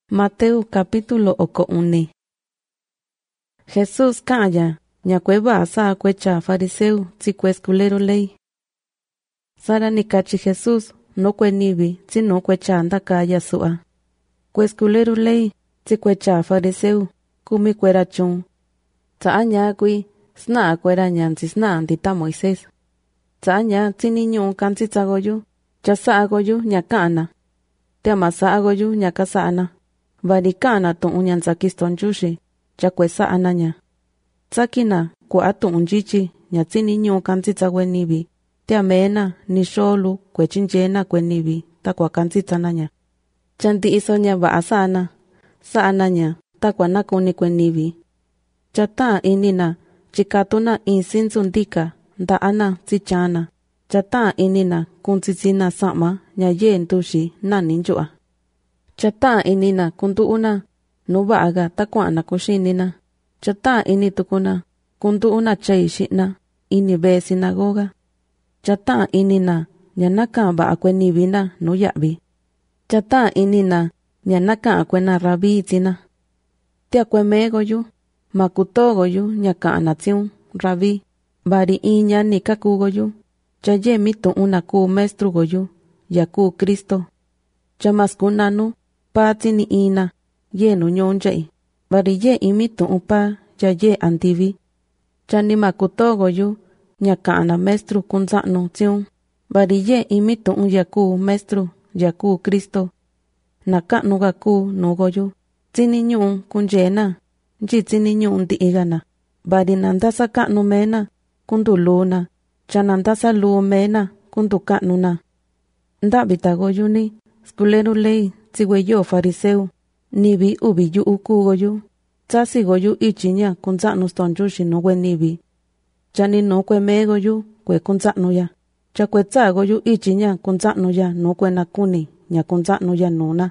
Mateo capítulo oko-uni. Jesús kaya, ñacueva sa cuecha fariseo tzicuesculero ley. Sara nikachi Jesús, no cuenibi, sino cuecha anda kaya sua. Cuesculero ley, tzicuecha fariseo, kumi cuerachun. Tsaanya kui, sna cuera ñansi sna andita Moisés. Tsaanya tiniño kantzitzagoyu, chasa agoyu ñakana. Te amasa agoyu ñakasana. Varikana tu unyanzakiston yushi, chakwesa ananya. Tsakina, kwa tu unjichi, nyatsini nyo kanzitza wenibi. Te amena, ni sholu, kwechinjena kwenibi, takwa kanzitza nanya. Chanti isonya va asana, sa ananya, takwa nakuni kwenibi. Chata inina, chikatuna insinzundika, nda ana tsichana. Chata inina, kunzizina sama, nyaye ntushi, naninjua. Chata inina kunduuna, nubaga takwana kushinina. Chata ini tukuna, kunduuna chayishina, ini be sinagoga. Chata inina, nyanaka ba akwenibina nuyabi. Chata inina, nyanaka akwena rabi itina. Te akwemegoyu, makutogoyu, nyaka anatsiun, rabi. Bari inya nikakugoyu, chaye mitu una ku mestrugoyu, yaku Kristo. Chamaskunanu, pati ni ina, ye nunyonjai, bari ye imitu upa, ya ye antivi. Chani makutogoyu, nyakana mestru kunzano tsiun, bari ye imitu yaku mestru, yaku Kristo. Nakanu gaku nugoyu, tini nyun kunjena, ji tini nyun diigana, bari nandasa kanu mena, kunduluna, chanandasa lu mena, kundukanuna. Ndabitagoyu ni, skulero ley, tsiweyo fariseo, nibi ubi yu ukugoyu, tsasigoyu ichinya kunzanu stonjushi no nibi. Chani no kwemegoyu, kwe kunzanu ya. Chakwetsagoyu ichinya kunzanu ya no nakuni, nya kunzanu ya nuna.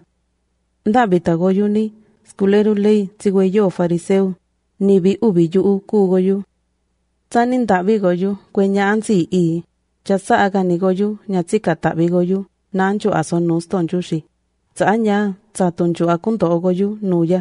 Ndabitagoyu ni, skulero ley, tsiweyo fariseo, nibi ubi yu ukugoyu. Tsani ndabigoyu, kwe nyansi i, chasa aganigoyu, nyatsikatabigoyu, nancho asonu stonjushi. Tsanya, tsatunju akundogoyu nuya.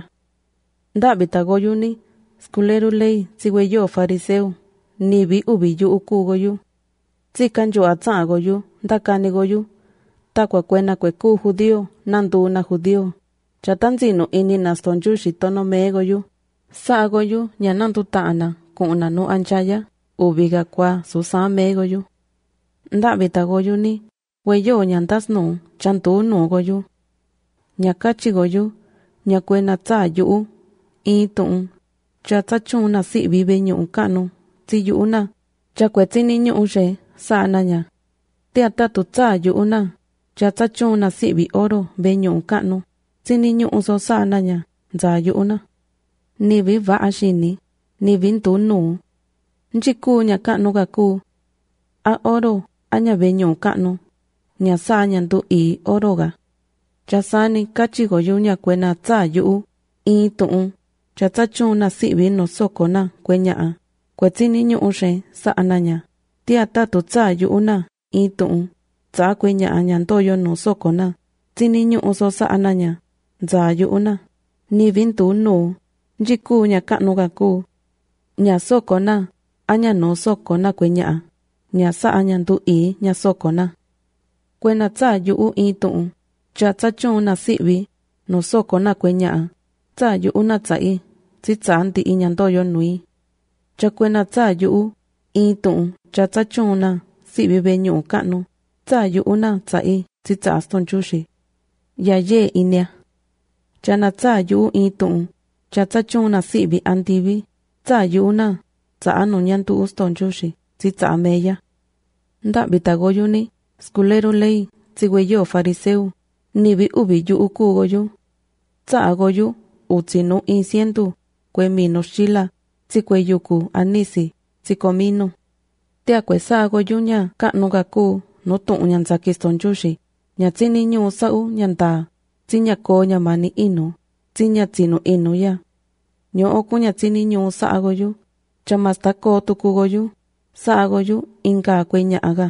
Ndabitagoyu ni, skulero ley, tsiweyo fariseo, nibi ubi yu ukugoyu. Tsikanju atsagoyu, ndakanigoyu, takwa kwena kweku judío, nanduna judío. Chatanzino inina stonjushi tono megoyu. Saagoyu, nyanandutana, kuna no anchaya, ubiga kwa susa megoyu. Ndabitagoyu ni, weyo nyantasno, chantu nugoyu. Nyakachigoyu, nyakwena tsa yu, itun, chatsachuna si vive nyu kanu, si yuna, chakwetini nyu she, sananya. Teatatu tsa yuna, chatsachuna si vi oro, be nyu kanu, sini nyu so sananya, za yuna. Nivi va ashini, nivi ntunu. Nchiku nyakanu gaku, a oro, anya be nyu kanu, nyasanya ndu i oroga. Chasani kachigoyu nyakwena tsa yu, itun, chatsachuna sibi no sokona kwenyaa, kwetini nyu she, saananya. Tiatatu tsa yuna, itun, tsa kwenyaa nyantoyo no sokona, tini nyu so saananya, za yuna. Nivintu nu, njiku nyakanu gaku, nya sokona, anya no sokona kwenyaa, nya saanya ndu i nya sokona. Kwena tsa yu itun, chatsachuna sibi, no sokona kwenyaa, tsa yuna tsai, tsitsanti inyantoyo nui. Chakwena tsa yu, itun, chatsachuna, sibi benyu kanu, tsa yuna tsai, tsitsaston chushi. Ya ye inia. Chana tsa yu itun, chatsachuna sibi antivi, tsa yuna, tsa anu nyantu uston chushi, tsitsa meya. Ndabitagoyu ni, skulero ley, tsiweyo fariseo, nibi ubi yu ukugoyu. Tsa agoyu, utsinu insientu, kwe mino shila, tsikweyuku anisi, tsikomino. Te akwesa agoyu nya, kanu gaku, no tu nyanzakiston chushi, nyatsini nyu sau nyanta, tsinyako nyamani inu, tsinyatsinu inu ya. Nyo oku nyatsini nyu sa agoyu, chamastako tukugoyu, sa agoyu, inka kwenya aga.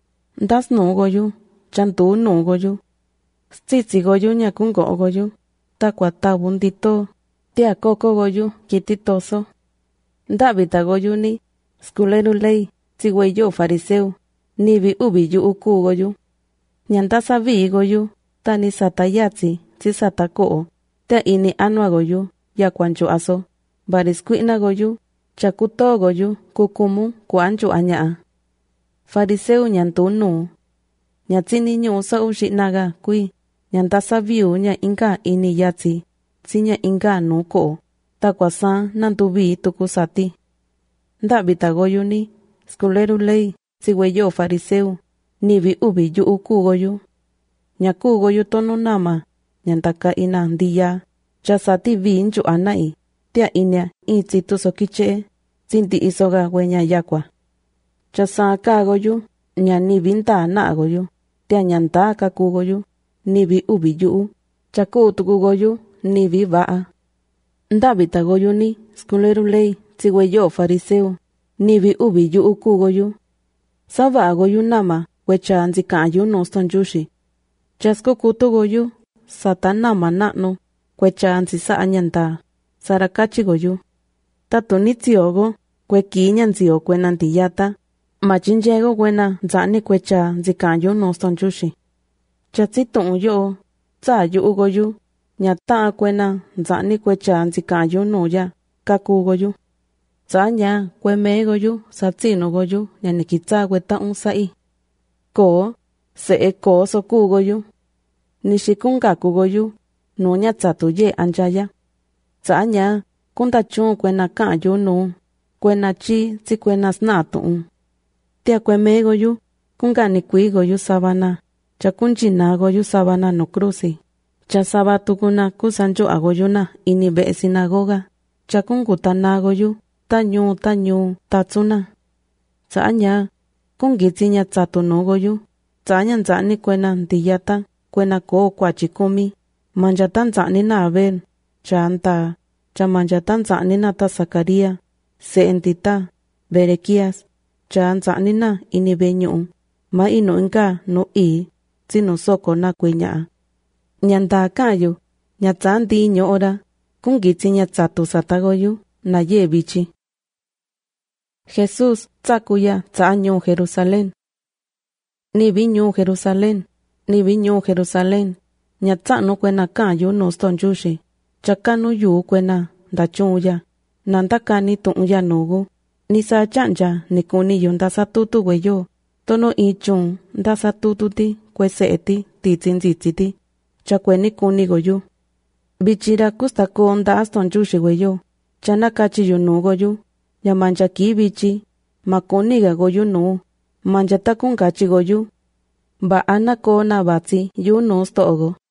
Ndas nugoyu, chantu nugoyu. Stitsigoyu nyakungo ogoyu, tacuatabu ndito, tia coco goyu kititoso. Ndavita goyu ni, sculero ley, tigüeyo fariseo, nibi ubi yu uku goyu. Nyanda sabi goyu, tani satayatsi, si satako, tia ini anua goyu, ya cuancho aso, barisquina goyu, chakuto goyu, kukumu, cuancho añaa. Fariseo nyantunu. Nyatsini nyu sa ushinaga kui, nyanda sabiu nya inga ini yatsi, sinya inga nuko, takwasa nantubi tukusati. Ndavita goyu ni, sculero ley, sigüeyo fariseo, nibi ubi yu uku goyu. Nyaku goyu tono nama, nyantaka ina ndiya, chasati vinchu anai, tia inya itsi tusokiche, sinti isoga wenya yakwa. Chasaka goyu, nya nibinta na goyu, tia nyanta kaku goyu, nibi ubi yu, chaku tuku goyu, nibi vaa. Ndavita goyu ni, sculero ley, sigüeyo fariseo, nibi ubi yu uku goyu. Sava goyu nama, wecha nzikayu no stonjushi. Chasko kuto goyu, satanama nano, kwecha nzisa anyanta, sarakachi goyu. Tato nitsiogo, kweki nyanzio kwena ntiyata, machinjego kwena nzani kwecha nzikayu no stonjushi. Chatsito yo, tsa yu goyu, nyata kwena nzani kwecha nzikayu no ya, kaku goyu. Tsanya kweme goyu, satsino goyu, nyanikitsa kweta unsai. Ko, se ko soku goyu. Nishikunga kugoyu, no nyatsatu ye anjaya. Tsanya, kunda chun kwena kayo no, kwena chi, si kwena snatu. Tia kweme goyu, kunga nikui goyu sabana, chakunchina goyu sabana no cruci. Cha sabatu kuna kusancho agoyuna, inibe sinagoga, chakungutana goyu, tanyu, tatsuna. Tsanya, kungitsi nyatsatu no goyu, tsanya nzani kwena ntiyata, kwena ko kwachikumi, manjatan nzani na Abel, chanta, chamanjatan nzani na ta Zacaria, seentita, Berekias, chanzani na inibenyu, ma ino inka no sino soko na kwenyaa. Nyanda kayo, nyatsanti nyoora, kungitsi nyatsatu satagoyu, na ye bichi. Jesús tsakuya tsanyo Jerusalén. Ni viño Jerusalén, nyatsano kwena kayo no stonjushi, chakano yu kwena ndachunya, nandakani tunya nogo, nisa chanja nikuni yo ndasatutu weyo, tono ichun ndasatututi kweseeti titsinzitsiti, chakweni kuni goyu. Bichira kustako nda stonjushi weyo, chanakachi yo no goyu, yamanjaki bichi, makoniga goyu no, manjatakungachi goyu. Ba ana ko na batsi yu no stogo.